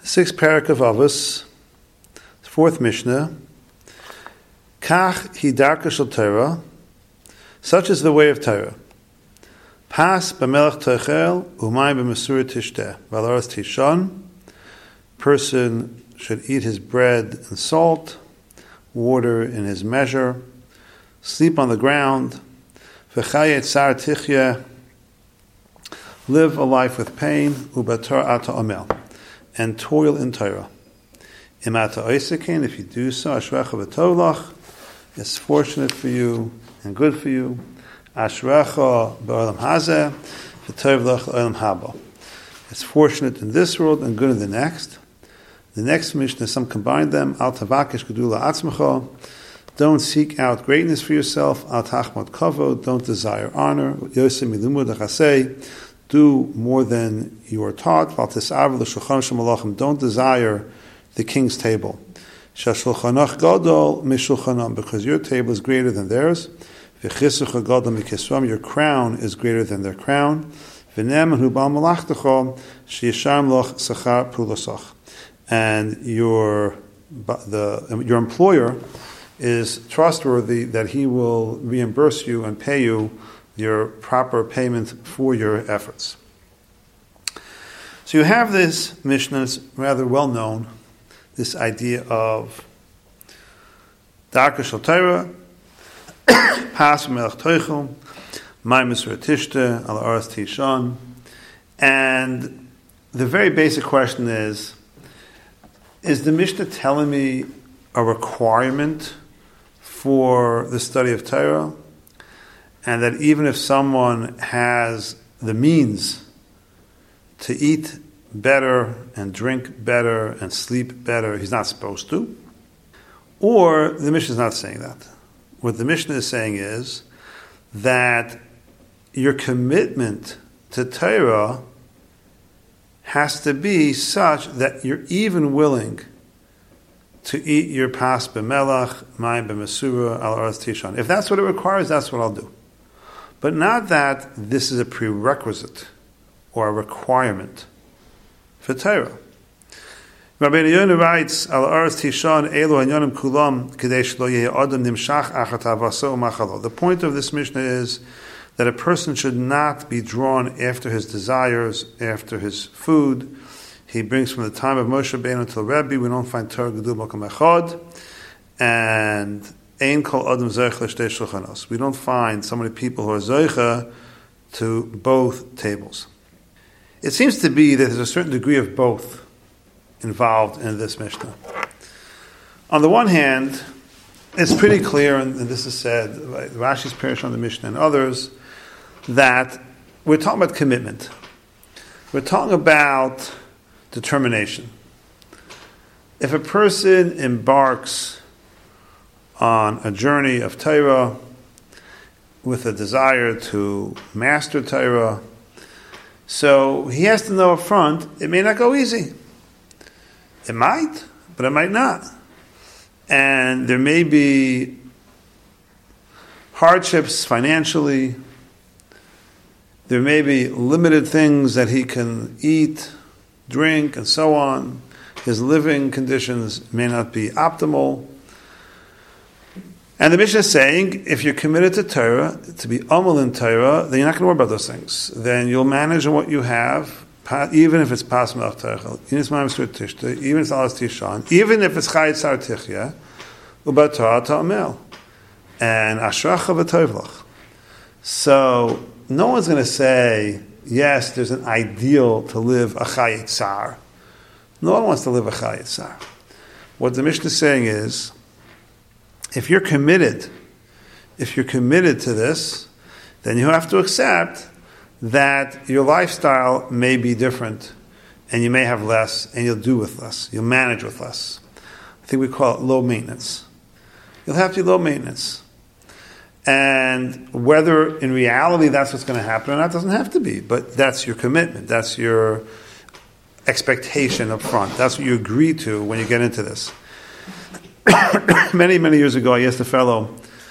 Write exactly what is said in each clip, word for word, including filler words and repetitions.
Sixth parak of Avos, fourth Mishnah. Kach hi darka shel Torah, such is the way of Torah. Pas b'melech tochel umay b'mesura tishteh v'alaras tishon. Person should eat his bread and salt, water in his measure, sleep on the ground, v'chayet sar tichya, live a life with pain, ubator ata amel, and toil in Torah. Imata oisekin, if you do so, ashrecha v'tovlach, it's fortunate for you and good for you. Ashrecha b'olam hazeh, v'tovlach l'olam haba. It's fortunate in this world and good in the next. The next Mishnah, some combine them. Al tavakesh gedula atzmecha. Don't seek out greatness for yourself. Al tachmod kavod. Don't desire honor. Yosem milimud achasei. Do more than you are taught. Val tis'av l'shulchan shel malachim. Don't desire the king's table. Shashulchanach gadol mishulchanam. Because your table is greater than theirs. V'chisucha gadol mikisvam. Your crown is greater than their crown. V'nem hu bal malachtecha sheyisham loch sachar pulasach. And your the your employer is trustworthy that he will reimburse you and pay you your proper payment for your efforts. So you have this Mishnah, it's rather well known, this idea of Darka Shel Torah, Pas Melech Toichel, Mai Mesura Tishteh, Al Aras Tishon. And the very basic question is, is the Mishnah telling me a requirement for the study of Torah? And that even if someone has the means to eat better and drink better and sleep better, he's not supposed to? Or the Mishnah is not saying that. What the Mishnah is saying is that your commitment to Torah has to be such that you're even willing to eat your pas b'melach, mayim b'mesura, al aras tishon. If that's what it requires, that's what I'll do. But not that this is a prerequisite or a requirement for Torah. Rabbeinu Yonah writes, al aras tishon elu hanyonim kulam k'dei shelo yehi adam nimshach achat havaso u'machalo. The point of this Mishnah is that a person should not be drawn after his desires, after his food. He brings from the time of Moshe Rabbeinu until Rebbe, we don't find Torah Gedul Makom Echad, and Ein Kol Adam Zoich L'Shtei Shulchanos. We don't find so many people who are Zoicha to both tables. It seems to be that there's a certain degree of both involved in this Mishnah. On the one hand, it's pretty clear, and, and this is said by Rashi's Parish on the Mishnah and others, that we're talking about commitment. We're talking about determination. If a person embarks on a journey of Torah with a desire to master Torah, so he has to know up front, it may not go easy. It might, but it might not. And there may be hardships financially. There may be limited things that he can eat, drink, and so on. His living conditions may not be optimal. And the Mishnah is saying, if you're committed to Torah, to be amal in Torah, then you're not going to worry about those things. Then you'll manage on what you have, even if it's pas melech tochel, even if it's ma'am mesura tishteh, even if it's alas tishon, even if it's chayet sar tichya, ubator ta'amel, and ashracha v'tovlach. So no one's going to say, yes, there's an ideal to live a chayet sar. No one wants to live a chayet sar. What the Mishnah is saying is, if you're committed, if you're committed to this, then you have to accept that your lifestyle may be different, and you may have less, and you'll do with less. You'll manage with less. I think we call it low maintenance. You'll have to be low maintenance. And whether in reality that's what's going to happen or not, doesn't have to be. But that's your commitment. That's your expectation up front. That's what you agree to when you get into this. many, many years ago, I asked a fellow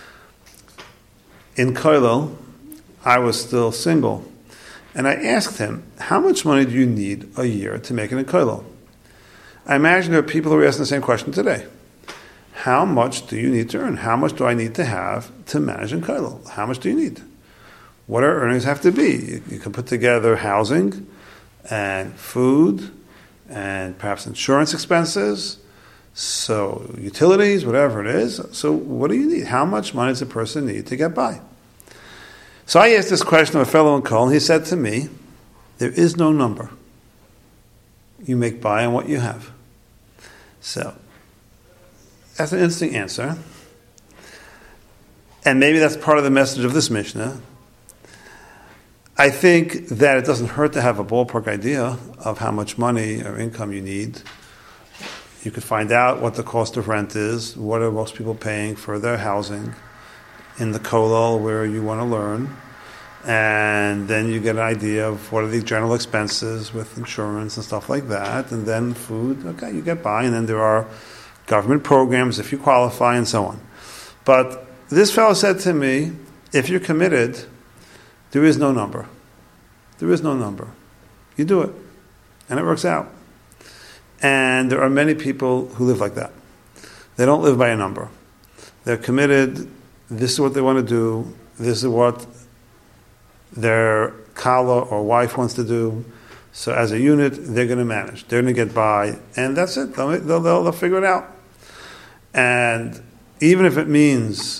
in Koilel, I was still single, and I asked him, how much money do you need a year to make it in Koilel? I imagine there are people who are asking the same question today. How much do you need to earn? How much do I need to have to manage in kollel? How much do you need? What our earnings have to be? You, you can put together housing and food and perhaps insurance expenses, so utilities, whatever it is. So what do you need? How much money does a person need to get by? So I asked this question of a fellow in Kol, and he said to me, there is no number. You make by on what you have. So that's an interesting answer. And maybe that's part of the message of this Mishnah. I think that it doesn't hurt to have a ballpark idea of how much money or income you need. You could find out what the cost of rent is, what are most people paying for their housing in the kollel where you want to learn, and then you get an idea of what are the general expenses with insurance and stuff like that, and then food, okay, you get by, and then there are government programs if you qualify and so on. But this fellow said to me, if you're committed, there is no number. There is no number. You do it, and it works out. And there are many people who live like that. They don't live by a number. They're committed. This is what they want to do. This is what their kala or wife wants to do. So as a unit, they're going to manage. They're going to get by. And that's it. They'll, they'll, they'll, they'll figure it out. And even if it means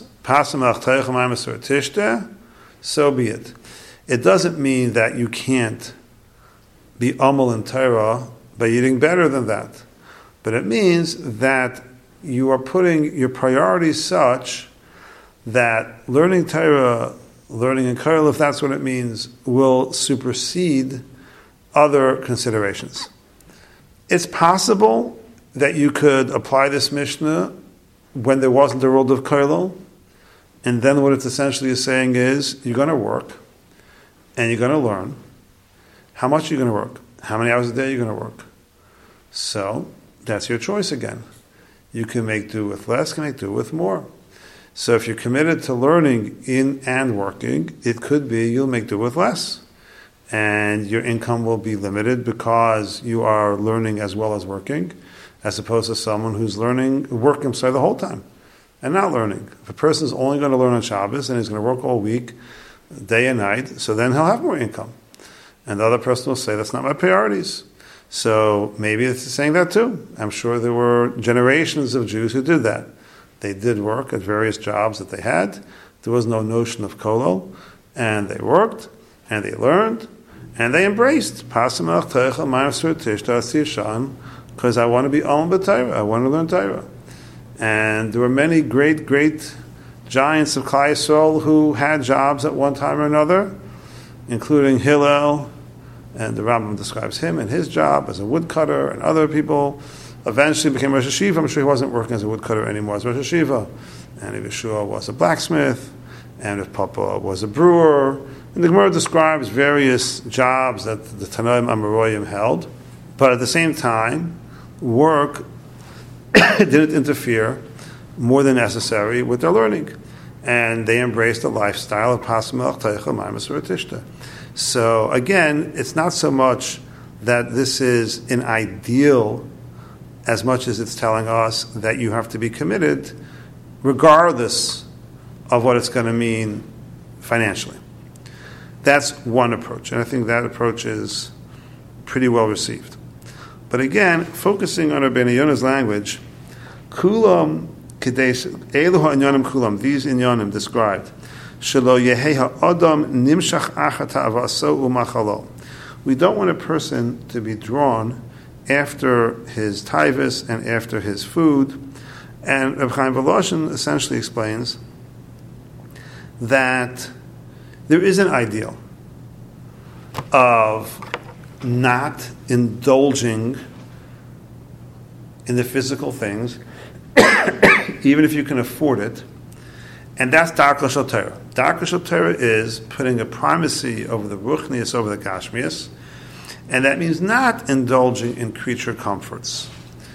so be it. It doesn't mean that you can't be amal in Torah by eating better than that. But it means that you are putting your priorities such that learning Torah, learning in kollel, if that's what it means, will supersede other considerations. It's possible that you could apply this Mishnah when there wasn't a world of kollel, and then what it's essentially saying is, you're going to work, and you're going to learn. How much are you going to work? How many hours a day are you going to work? So, that's your choice again. You can make do with less, can make do with more. So if you're committed to learning in and working, it could be you'll make do with less. And your income will be limited because you are learning as well as working, as opposed to someone who's learning, working sorry, the whole time, and not learning. If a person is only going to learn on Shabbos and he's going to work all week, day and night, so then he'll have more income. And the other person will say, that's not my priorities. So maybe it's saying that too. I'm sure there were generations of Jews who did that. They did work at various jobs that they had. There was no notion of kollel. And they worked, and they learned, and they embraced. Because I want to be Olam B'Torah. I want to learn Torah. And there were many great, great giants of Klal Yisrael who had jobs at one time or another, including Hillel, and the Rambam describes him and his job as a woodcutter, and other people eventually became Rosh Hashiva. I'm sure he wasn't working as a woodcutter anymore as Rosh Hashiva. And if Yeshua was a blacksmith, and if Papa was a brewer. And the Gemara describes various jobs that the Tanoim Amoraim held, but at the same time, work didn't interfere more than necessary with their learning. And they embraced the lifestyle of Pasamach Teicha Maimas Tishta. So again, it's not so much that this is an ideal as much as it's telling us that you have to be committed regardless of what it's going to mean financially. That's one approach, and I think that approach is pretty well received. But again, focusing on Rabbeinu Yonah's language, Kulam Kadesh, Elu ha'inyanim kulam, these inyanim described, Shelo yehei ha'adam nimshach achat ha'avaso u'machalo. We don't want a person to be drawn after his taivas and after his food. And Reb Chaim Voloshin essentially explains that there is an ideal of not indulging in the physical things, even if you can afford it, and that's Darka Shel Torah. Darka Shel Torah is putting a primacy over the Ruchnius, over the Gashmius, and that means not indulging in creature comforts.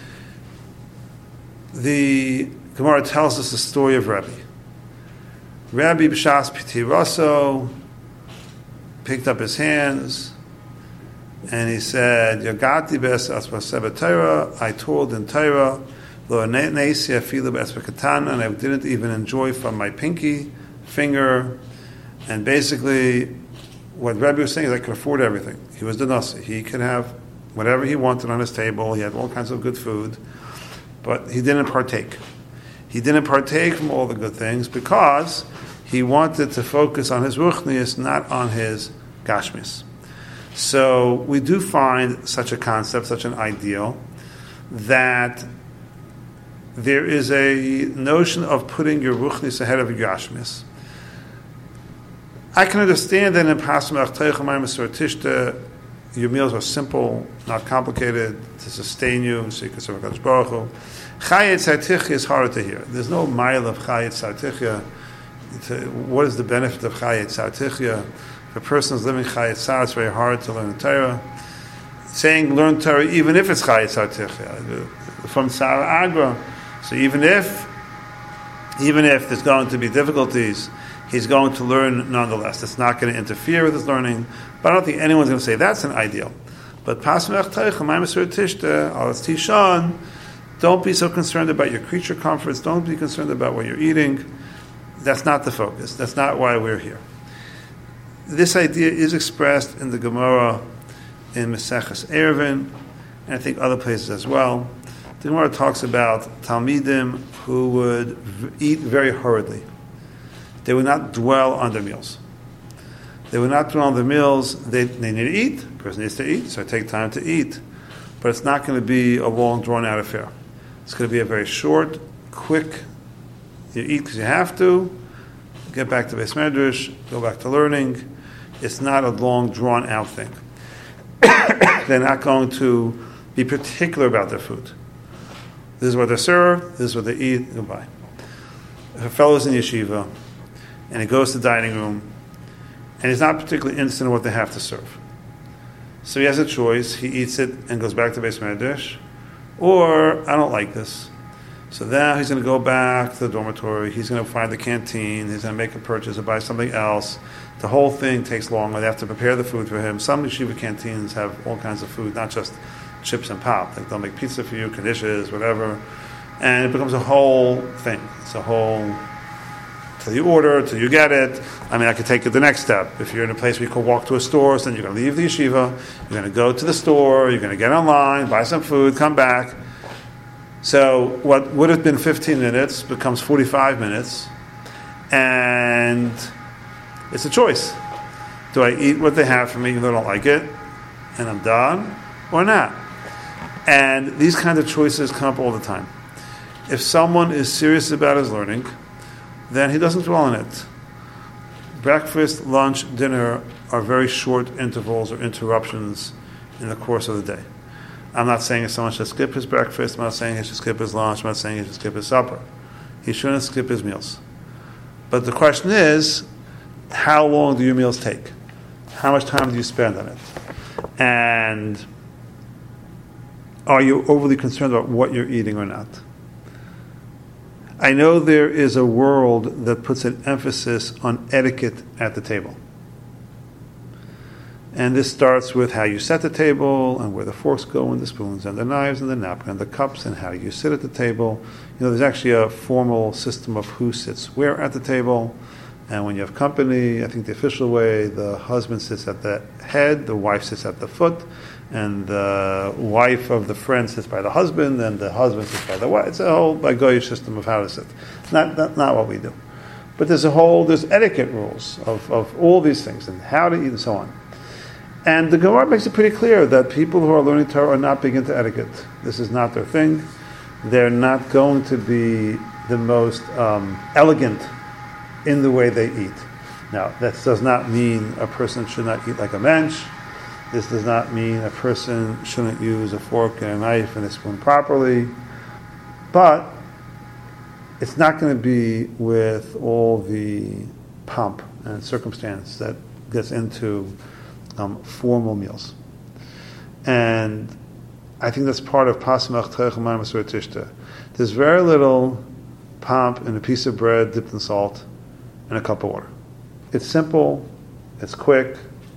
The Gemara tells us the story of Rabbi. Rabbi B'Shas Piti Raso picked up his hands and he said, Yagati bes asmaseba Torah, I told in Torah, lo neisi afilu b'esbekatana, and I didn't even enjoy from my pinky finger. And basically, what Rebbe was saying is I could afford everything. He was the nasi. He could have whatever he wanted on his table. He had all kinds of good food, but he didn't partake. He didn't partake from all the good things because he wanted to focus on his ruchnius, not on his gashmis. So we do find such a concept, such an ideal, that there is a notion of putting your ruchnius ahead of your gashmis. I can understand that in Pasim Achtoichem Masor Tishta, your meals are simple, not complicated, to sustain you, so you can serve HaKadosh Baruch Hu. Chayet Sartichya is harder to hear. There's no mile of Chayet Sartichya. What is the benefit of Chayet Sartichya? If a person is living Chayet Sar, it's very hard to learn Torah. Saying learn Torah even if it's Chayet Sartichya. From Sar Agra. So even if, even if there's going to be difficulties, he's going to learn nonetheless. It's not going to interfere with his learning. But I don't think anyone's going to say that's an ideal. But Pasmech Teicha, Maimasur Tishta, Alas Tishan, don't be so concerned about your creature comforts. Don't be concerned about what you're eating. That's not the focus. That's not why we're here. This idea is expressed in the Gemara in Maseches Eruvin, and I think other places as well. The Gemara talks about Talmidim who would v- eat very hurriedly. They would not dwell on their meals. They would not dwell on their meals. They, they need to eat. The person needs to eat, so take time to eat. But it's not going to be a long, drawn-out affair. It's going to be a very short, quick, you eat because you have to, get back to Beis Medrash, go back to learning. It's not a long, drawn-out thing. They're not going to be particular about their food. This is what they're served, this is what they eat, goodbye. If a fellow's in yeshiva, and he goes to the dining room, and he's not particularly interested in what they have to serve. So he has a choice. He eats it and goes back to Beis Medrash, or I don't like this. So now he's going to go back to the dormitory. He's going to find the canteen. He's going to make a purchase or buy something else. The whole thing takes longer. They have to prepare the food for him. Some yeshiva canteens have all kinds of food, not just chips and pop. Like they'll make pizza for you, kadishes, whatever. And it becomes a whole thing. It's a whole... till you order, till you get it. I mean, I could take it the next step. If you're in a place where you can walk to a store, so then you're going to leave the yeshiva, you're going to go to the store, you're going to get online, buy some food, come back. So what would have been fifteen minutes becomes forty-five minutes, and it's a choice. Do I eat what they have for me even though I don't like it, and I'm done, or not? And these kinds of choices come up all the time. If someone is serious about his learning, then he doesn't dwell on it. Breakfast, lunch, dinner are very short intervals or interruptions in the course of the day. I'm not saying that someone should skip his breakfast, I'm not saying he should skip his lunch, I'm not saying he should skip his supper. He shouldn't skip his meals. But the question is, how long do your meals take? How much time do you spend on it? And are you overly concerned about what you're eating or not? I know there is a world that puts an emphasis on etiquette at the table. And this starts with how you set the table and where the forks go and the spoons and the knives and the napkin and the cups and how you sit at the table. You know, there's actually a formal system of who sits where at the table. And when you have company, I think the official way, the husband sits at the head, the wife sits at the foot, and the wife of the friend sits by the husband, and the husband sits by the wife. It's a whole Goyish system of how to sit. Not, not not what we do. But there's a whole, there's etiquette rules of, of all these things, and how to eat and so on. And the Gemara makes it pretty clear that people who are learning Torah are not big into etiquette. This is not their thing. They're not going to be the most um, elegant in the way they eat. Now, that does not mean a person should not eat like a mensch. This does not mean a person shouldn't use a fork and a knife and a spoon properly. But it's not going to be with all the pomp and circumstance that gets into um, formal meals. And I think that's part of Pasmach Teichemai Masur Tishta. There's very little pomp in a piece of bread dipped in salt and a cup of water. It's simple, it's quick,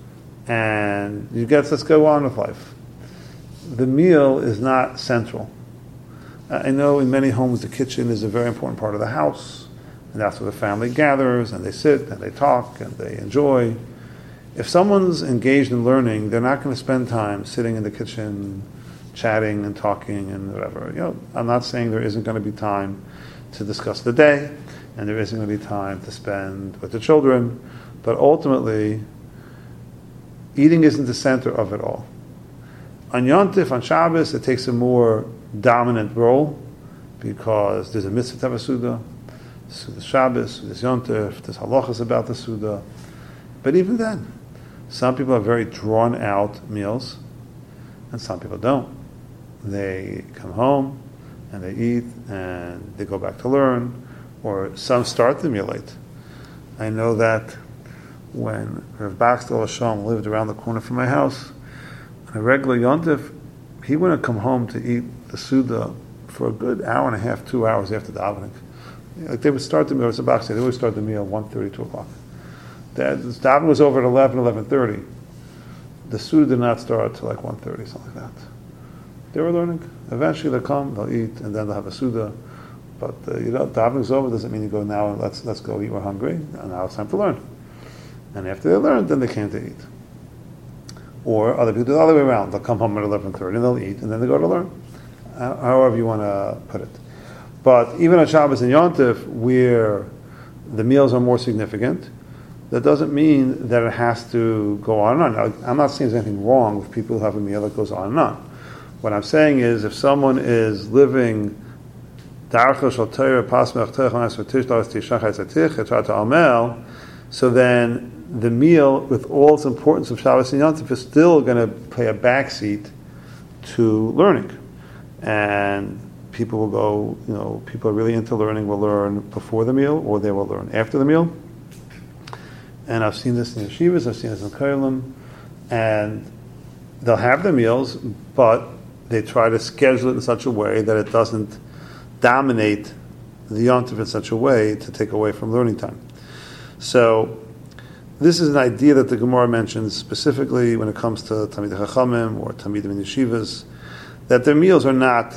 and you get, let's go on with life. The meal is not central. I know in many homes the kitchen is a very important part of the house, and that's where the family gathers, and they sit, and they talk, and they enjoy. If someone's engaged in learning, they're not going to spend time sitting in the kitchen, chatting and talking and whatever. You know, I'm not saying there isn't going to be time to discuss the day, and there isn't going to be time to spend with the children, but ultimately, eating isn't the center of it all. On Yom Tif, on Shabbos, it takes a more dominant role because there's a mitzvah to have a Suda, Suda Shabbos, there's Yom Tif, there's halachas about the Suda. But even then, some people have very drawn out meals, and some people don't. They come home, and they eat, and they go back to learn, or some start the meal late. I know that when Rav Baxter Hashem lived around the corner from my house, on a regular Yom Tif, he wouldn't come home to eat the Suda for a good hour and a half, two hours after davening. Like they would start the meal, Rav Baxter, they always start the meal at one thirty, two o'clock. The davening was over at eleven, eleven thirty. The Suda did not start until like one thirty, something like that. They were learning. Eventually they'll come, they'll eat, and then they'll have a Suda. But uh, you know, davening's over doesn't mean you go now and let's let's go eat, we're hungry, and now it's time to learn. And after they learn, then they came to eat. Or other people do the other way around. They'll come home at eleven thirty and they'll eat, and then they go to learn. Uh, however you want to put it. But even on Shabbos and Yom Tif, where the meals are more significant, that doesn't mean that it has to go on and on. I'm not saying there's anything wrong with people who have a meal that goes on and on. What I'm saying is if someone is living so then the meal, with all its importance of Shabbos and Yom Tov, is still going to play a backseat to learning. And people will go, you know, people are really into learning will learn before the meal, or they will learn after the meal. And I've seen this in yeshivas, I've seen this in kollel, and they'll have their meals, but they try to schedule it in such a way that it doesn't dominate the Yom Tov in such a way to take away from learning time. So this is an idea that the Gemara mentions specifically when it comes to Talmidei Chachamim or Talmidim in yeshivas, that their meals are not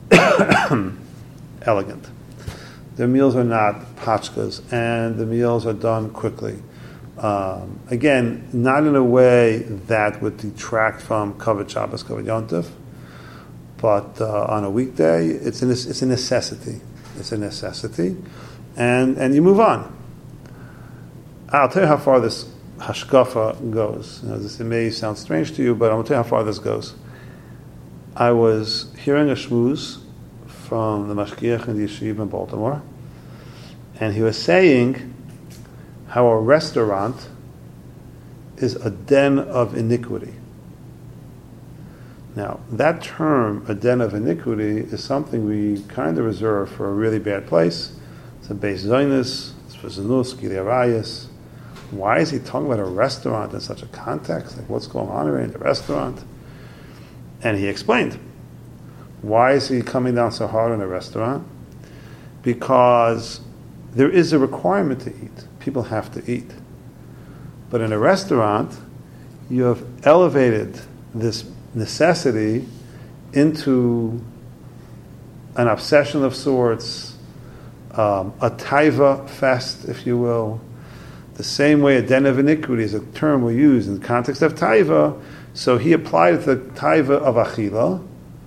elegant. Their meals are not pachkas, and the meals are done quickly. Um, again, not in a way that would detract from Kavod Shabbos, Kavod Yom Tov, but uh, on a weekday, it's a, it's a necessity. It's a necessity, and and you move on. I'll tell you how far this hashkafa goes. You know, this may sound strange to you, but I'm going to tell you how far this goes. I was hearing a shmooze from the mashgiach in the yeshiva in Baltimore, and he was saying how a restaurant is a den of iniquity. Now, that term, a den of iniquity, is something we kind of reserve for a really bad place. It's a Beis Zoynus, it's for Zanus, Gili Arayis. Why is he talking about a restaurant in such a context? Like, what's going on here in the restaurant? And he explained. Why is he coming down so hard in a restaurant? Because there is a requirement to eat. People have to eat. But in a restaurant, you have elevated this necessity into an obsession of sorts, um, a taiva fest, if you will. The same way a den of iniquity is a term we use in the context of taiva, so he applied it to the taiva of achila,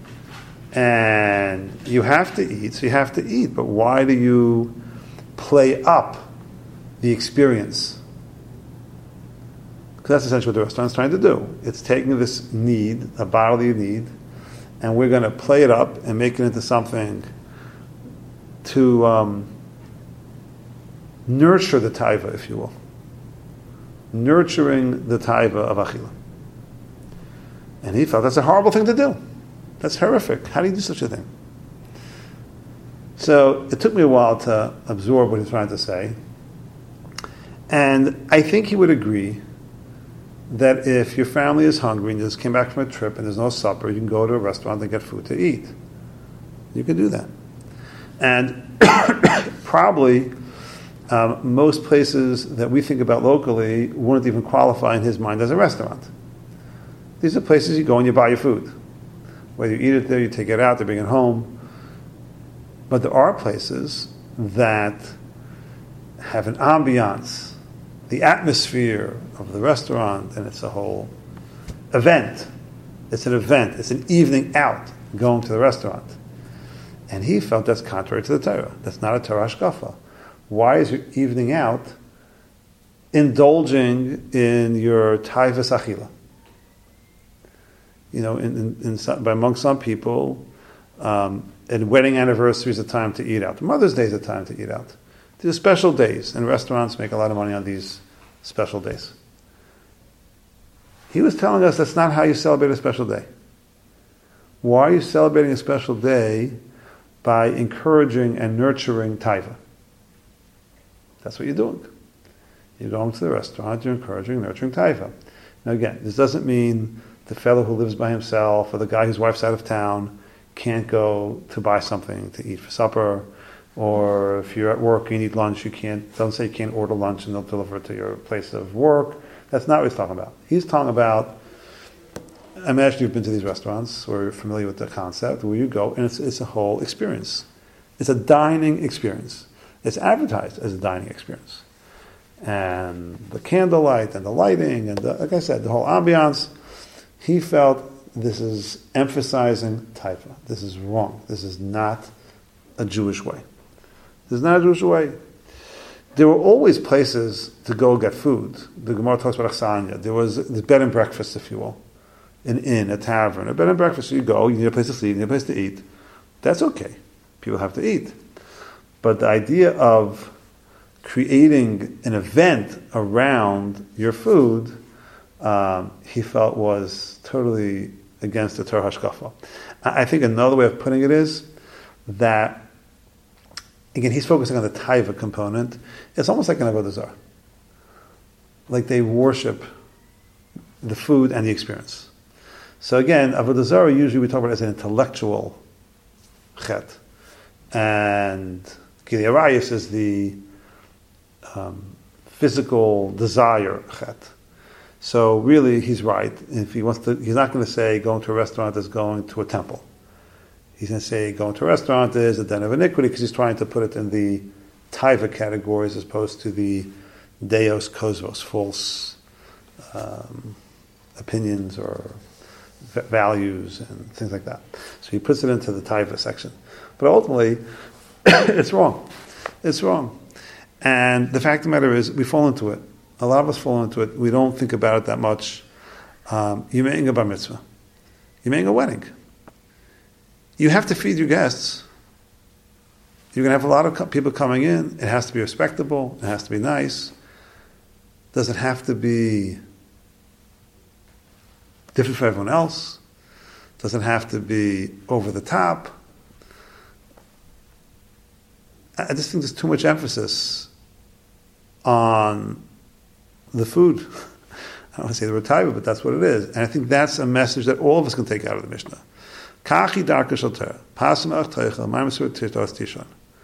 and you have to eat, so you have to eat, but why do you play up the experience? Because that's essentially what the restaurant's trying to do. It's taking this need, a bodily need, and we're going to play it up and make it into something to um, nurture the taiva, if you will. Nurturing the taiva of achila. And he felt that's a horrible thing to do. That's horrific. How do you do such a thing? So it took me a while to absorb what he's trying to say. And I think he would agree that if your family is hungry and you just came back from a trip and there's no supper, you can go to a restaurant and get food to eat. You can do that. And probably Um, most places that we think about locally wouldn't even qualify in his mind as a restaurant. These are places you go and you buy your food. Whether you eat it there, you take it out, they bring it home. But there are places that have an ambiance, the atmosphere of the restaurant, and it's a whole event. It's an event. It's an evening out going to the restaurant. And he felt that's contrary to the Torah. That's not a Torah hashkafa. Why is your evening out indulging in your taivas achila? You know, in, in, in some, by among some people, um, and wedding anniversary is a time to eat out. Mother's Day is a time to eat out. These are special days, and restaurants make a lot of money on these special days. He was telling us that's not how you celebrate a special day. Why are you celebrating a special day by encouraging and nurturing taiva? That's what you're doing. You're going to the restaurant, you're encouraging and nurturing taiva. Now again, this doesn't mean the fellow who lives by himself or the guy whose wife's out of town can't go to buy something to eat for supper, or if you're at work and you need lunch, you can't, don't say you can't order lunch and they'll deliver it to your place of work. That's not what he's talking about. He's talking about, imagine you've been to these restaurants or you're familiar with the concept where you go and it's, it's a whole experience. It's a dining experience. It's advertised as a dining experience. And the candlelight and the lighting and the, like I said, the whole ambiance, he felt this is emphasizing taifa. This is wrong. This is not a Jewish way. This is not a Jewish way. There were always places to go get food. The Gemara talks about Aksanya. There was the bed and breakfast, if you will. An inn, a tavern, a bed and breakfast. So you go, you need a place to sleep, you need a place to eat. That's okay. People have to eat. But the idea of creating an event around your food, um, he felt was totally against the Torah hashkafa. I think another way of putting it is that, again, he's focusing on the taiva component. It's almost like an avodah zarah. Like they worship the food and the experience. So again, avodah zarah usually we talk about as an intellectual chet, and Gili Arayis is the um, physical desire chet. So really, he's right. If he wants to, he's not going to say going to a restaurant is going to a temple. He's going to say going to a restaurant is a den of iniquity because he's trying to put it in the taiva categories as opposed to the deos kozvos, false um, opinions or v- values and things like that. So he puts it into the taiva section. But ultimately, it's wrong. It's wrong. And the fact of the matter is, we fall into it. A lot of us fall into it. We don't think about it that much. Um, you're making a bar mitzvah. You're making a wedding. You have to feed your guests. You're going to have a lot of co- people coming in. It has to be respectable. It has to be nice. Does it have to be different for everyone else? Does it have to be over the top? I just think there's too much emphasis on the food. I don't want to say the word taiva, but that's what it is. And I think that's a message that all of us can take out of the Mishnah. Kachi darka shel Torah. Pasim ach teichel, ma'am esur tirtos tishon.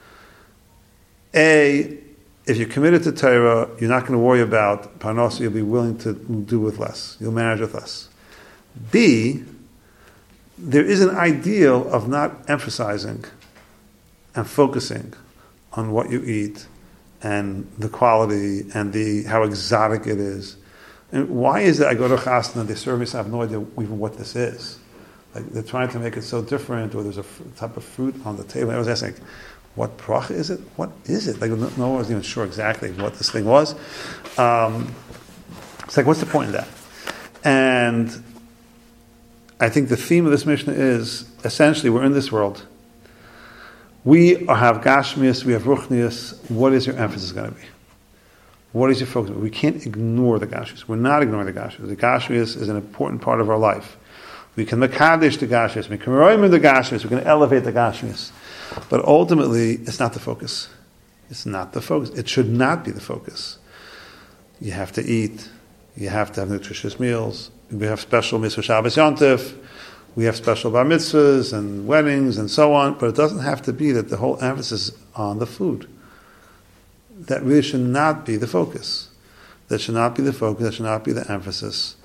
A, if you're committed to Torah, you're not going to worry about parnasa, you'll be willing to do with less. You'll manage with less. B, there is an ideal of not emphasizing and focusing on what you eat and the quality and the how exotic it is. And why is it I go to chasna, they serve me, so I have no idea even what this is. Like they're trying to make it so different, or there's a f- type of fruit on the table. I was asking, what bracha is it? What is it? Like no, no one was even sure exactly what this thing was. Um, it's like, what's the point of that? And I think the theme of this Mishnah is essentially we're in this world. We have Gashmias, we have Ruchnias. What is your emphasis going to be? What is your focus? We can't ignore the Gashmias. We're not ignoring the Gashmias. The Gashmias is an important part of our life. We can Makadesh the Gashmias. We can Roim the Gashmias. We can elevate the Gashmias. But ultimately, it's not the focus. It's not the focus. It should not be the focus. You have to eat. You have to have nutritious meals. We have special Mitzvah Shabbos Yontif. We have special bar mitzvahs and weddings and so on, but it doesn't have to be that the whole emphasis is on the food. that really should not be the focus. That should not be the focus, that should not be the emphasis.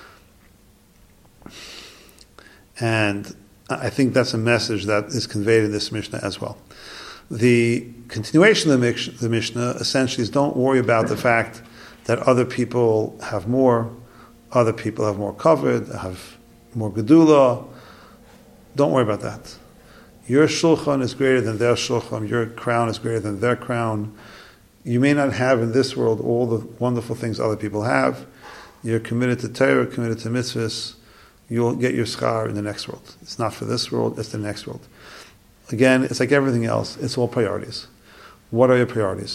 And I think that's a message that is conveyed in this Mishnah as well. The continuation of the, Mish- the Mishnah essentially is don't worry about the fact that other people have more, other people have more covered, have more gedula. Don't worry about that. Your shulchan is greater than their shulchan, your crown is greater than their crown. You may not have in this world all the wonderful things other people have. You're committed to Torah, committed to mitzvahs. You'll get your schar in the next world. It's not for this world, it's the next world. Again, it's like everything else. It's all priorities. What are your priorities?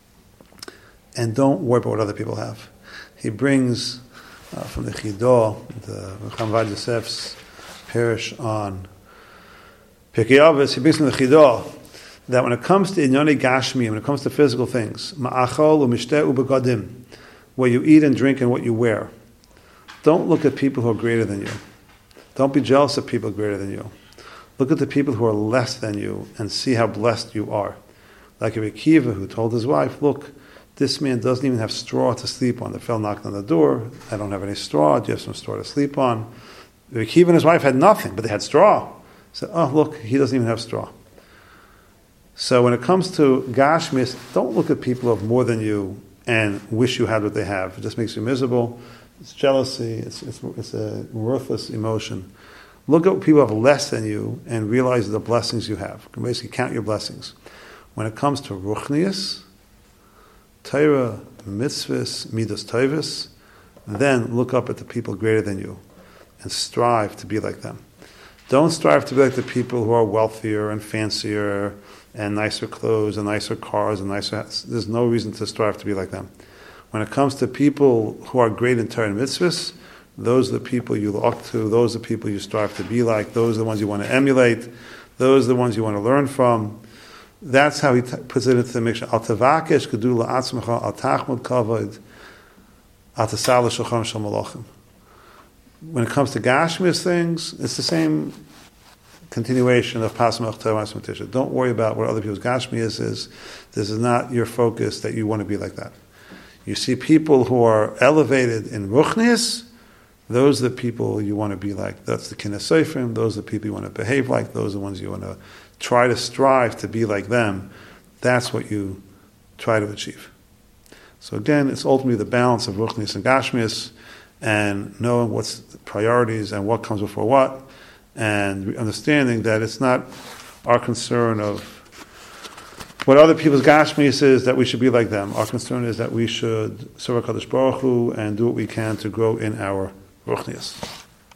And don't worry about what other people have. He brings uh, from the Chidah, the Chavad Yosef's parish on Pirkei Avos, he brings from the Chidah that when it comes to inyonei gashmi, when it comes to physical things, ma'achol u'mishteh u'begadim, what you eat and drink and what you wear, don't look at people who are greater than you. Don't be jealous of people greater than you. Look at the people who are less than you and see how blessed you are. Like Rabbi Akiva, who told his wife, look, this man doesn't even have straw to sleep on. The fellow knocked on the door. I don't have any straw. Do you have some straw to sleep on? Rabbi Akiva and his wife had nothing, but they had straw. He said, oh, look, he doesn't even have straw. So when it comes to Gashmis, don't look at people who have more than you and wish you had what they have. It just makes you miserable. It's jealousy. It's, it's, it's a worthless emotion. Look at people who have less than you and realize the blessings you have. You can basically count your blessings. When it comes to Ruchnius, Torah, mitzvahs, midas tovos, then look up at the people greater than you and strive to be like them. Don't strive to be like the people who are wealthier and fancier and nicer clothes and nicer cars and nicer hats. There's no reason to strive to be like them. When it comes to people who are great in Torah and mitzvahs, those are the people you look up to, those are the people you strive to be like, those are the ones you want to emulate, those are the ones you want to learn from. That's how he t- puts it into the Mishnah. Al tavakesh gedula atzmecha al tachmod kavod al tasal l'shulchan shel malachim. When it comes to Gashmis things, it's the same continuation of Pasmach Torah Tisha. Don't worry about what other people's Gashmis is. This is not your focus that you want to be like that. You see people who are elevated in Ruchnius, those are the people you want to be like. That's the Kinei Sofrim. Those are the people you want to behave like. Those are the ones you want to try to strive to be like them. That's what you try to achieve. So again, it's ultimately the balance of Ruchnius and Gashmius, and knowing what's the priorities and what comes before what, and understanding that it's not our concern of what other people's Gashmius is that we should be like them. Our concern is that we should serve HaKadosh Baruch Hu and do what we can to grow in our Ruchnius.